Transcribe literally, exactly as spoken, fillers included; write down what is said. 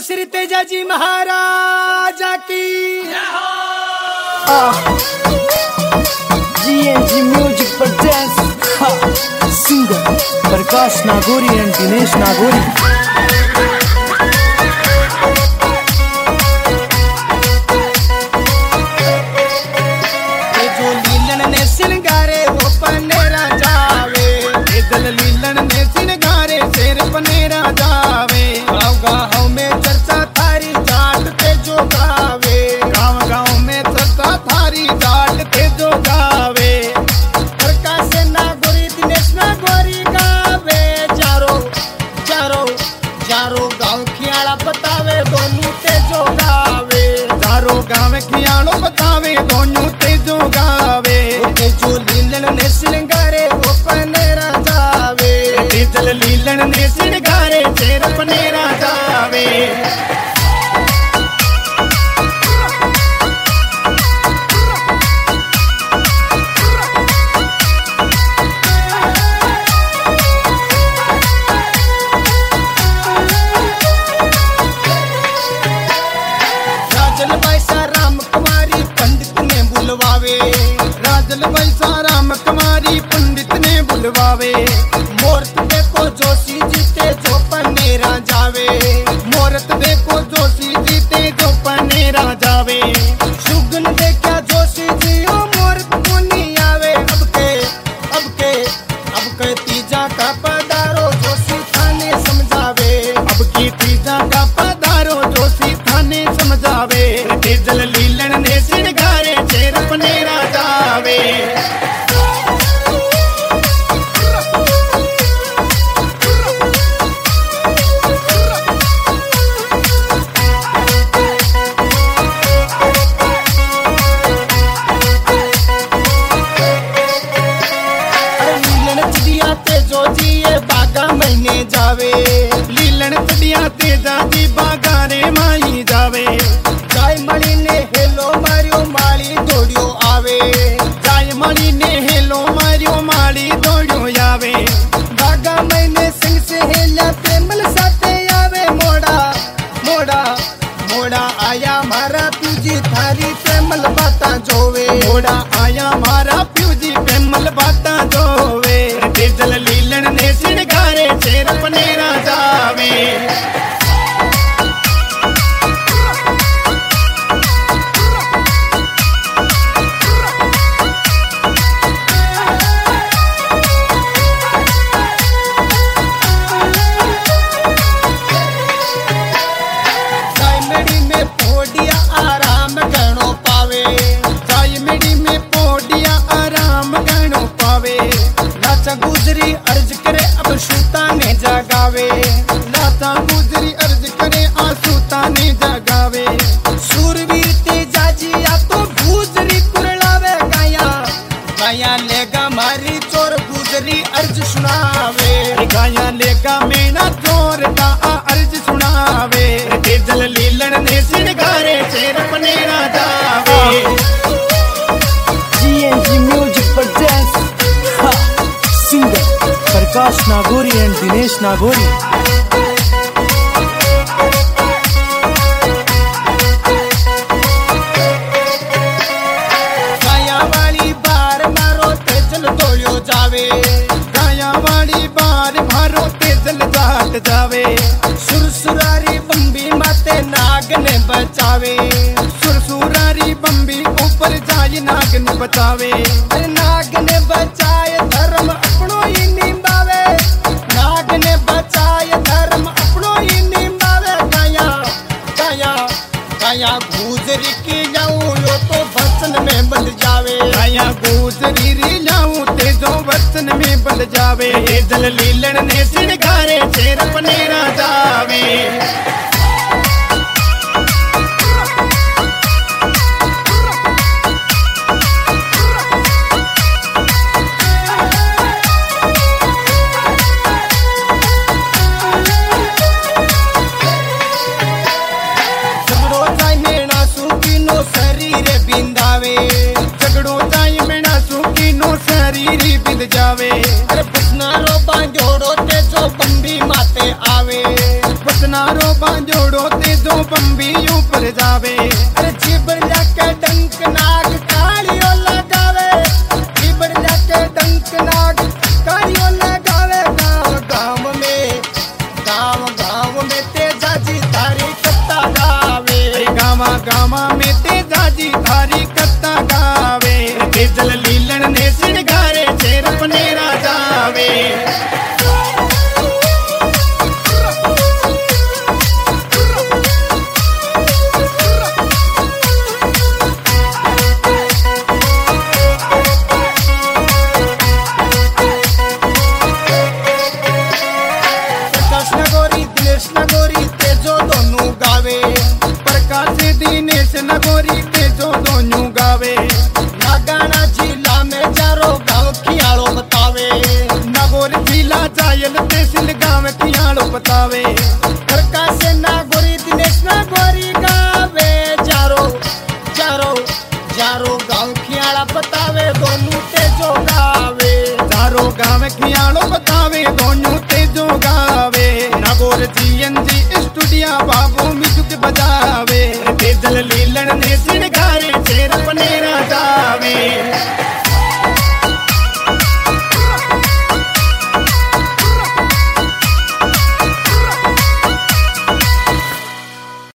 श्री तेजा जी महाराज की GNG music presents singer Prakash Nagori and Dinesh Nagori. जो लीलन ने सिंगारे वो पनेरा जावे, दल लीलन ने सिंगारे शेर पनेरा जावे। गाँव गाँव में चर्चा थारी जाट पे जो गावे, गाँव गाँव में चर्चा थारी जाट पे जो गावे। प्रकाश नागोरी दिनेश नागोरी गावे, चारो चारो चारो गाँव खियाड़ा बतावे दोनों ते जो गावे। चारो गाँव खियाड़ो बतावे दोनों ते जो गावे। जो लीलन ने सिंगारे वो पनेरा जावे, जल लीलन ने सिंगारे शेर पनेरा जावे। राजल वैसा राम कुमारी पंडित ने बुलवावे, राजल वैसा राम कुमारी पंडित ने बुलवावे। मोरत देखो जोशी जीते जो पनेरा जावे, मोरत देखो जोशी जीते जो पनेरा जावे। सुगन देखा जोशी जी ओ मोरत को नहीं आवे। अब के अब के अब के तीजा का पधारो जोशी थाने समझावे, अब की तीजा का पधारो जोशी थाने समझावे। जल लीलन ने सिंगारे शेर पनेरा जावे। जो जिए बागा महीने जावे, लीलन चढ़िया तेजा जी बागा रे माई जावे। जाय मणि ने हेलो मारियो माली दौड़ियो आवे, जाय मणि ने हेलो मारियो माली दौड़ियो आवे। बागा महीने सिंह से हेला प्रेमल साथे आवे। मोड़ा मोड़ा मोड़ा आया मारा प्यूजी थारी प्रेमल बाता जोवे, मोड़ा आया मारा प्यूजी प्रेमल बाता जोवे। जल लीलन ने सिंगारे शेर पनेरा जावे। जाय मेड़ी में पोडिया आराम गणो पावे, जाय मेड़ी में पोडिया आराम गणो पावे। लाचा गुजरी अर्ज करे अब सूता ने जगावे, लाचा गुजरी अर्ज करे आसूता ने जगावे। सूरवीर तेजा जी या तो गुजरी कुरलावे, गाया गाया लेगा मारी चोर गुजरी अर्ज सुनावे। गाया लेगा मेरा चोर का अर्ज सुनावे। जल लीलन ने सिंगारे शेर पनेरा जावे। GNG music presents singer Prakash Nagori and Dinesh Nagori. गाया वाली बार मारो तेजल दौड़ियो जावे, गाया वाली बार मारो तेजल जाट जावे। सुरसुरारी बम्बी माते नाग ने बचावे, सुरसुरारी बम्बी ऊपर जाय नाग ने बचावे। नाग ने बचाए धर्म अपनो ही निभावे, नाग ने बचाए धर्म अपनो ही निभावे। गाया गाया गाया गुजरी की जाऊं यो तो वचन में बंध जावे, गाया गुजरी री जाऊं ते जो वचन में बंध जावे। जल लीलन ने सिंगारे शेर पनेरा जावे। शरीर बिंदावे, झगड़ो जाय मेरा सुखी नो शरीर बिंद जावे। अरे पुसनारो बांजोड़ो ते जो बम्बी माते आवे, पुसनारो बांजोड़ो ते बम्बी ऊपर जावे। अरे चिबर जाके डंक नाग कालियो लगावे, चिबर जाके डंक नाग कालियो लगावे। गाँव गाँव में गाँव गाँव में तेजा जी थारी कत्ता गावे, गाँव गाँव में तेजा जी थारी कत्ता गावे। तेजल लीलन ने सिंगारे शेर पनेरा जावे। नगोरी तेजो दोनों गावे, प्रकाश दिनेश नगोरी तेजो दोनों गावे। नागाना जिला में चारों गाँव खियाड़ो बतावे, नगोर जिला जायल तहसील गाँव खियाड़ो बतावे। प्रकाश नागोरी दिनेश नगोरी गावे, चारों चारों चारों गाँव खियाड़ा बतावे। दोनों तेजो गावे, चारों गाँव खियाड़ो बतावे, दोनों तेजो गावे। Nagaur G N G studio Babu music बजावे। तेजल लीलन ने